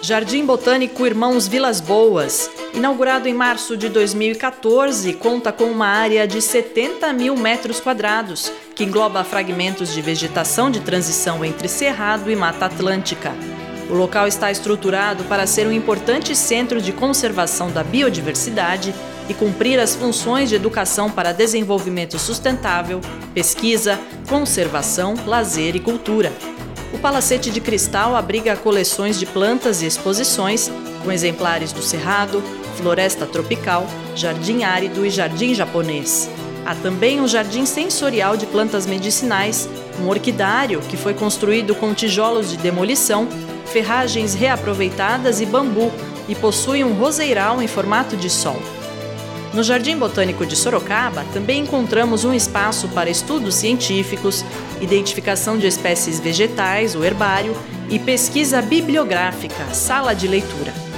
Jardim Botânico Irmãos Vilas Boas, inaugurado em março de 2014, conta com uma área de 70 mil metros quadrados, que engloba fragmentos de vegetação de transição entre Cerrado e Mata Atlântica. O local está estruturado para ser um importante centro de conservação da biodiversidade e cumprir as funções de educação para desenvolvimento sustentável, pesquisa, conservação, lazer e cultura. O Palacete de Cristal abriga coleções de plantas e exposições, com exemplares do Cerrado, Floresta Tropical, Jardim Árido e Jardim Japonês. Há também um jardim sensorial de plantas medicinais, um orquidário que foi construído com tijolos de demolição, ferragens reaproveitadas e bambu, e possui um roseiral em formato de sol. No Jardim Botânico de Sorocaba, também encontramos um espaço para estudos científicos, identificação de espécies vegetais, o herbário, e pesquisa bibliográfica, sala de leitura.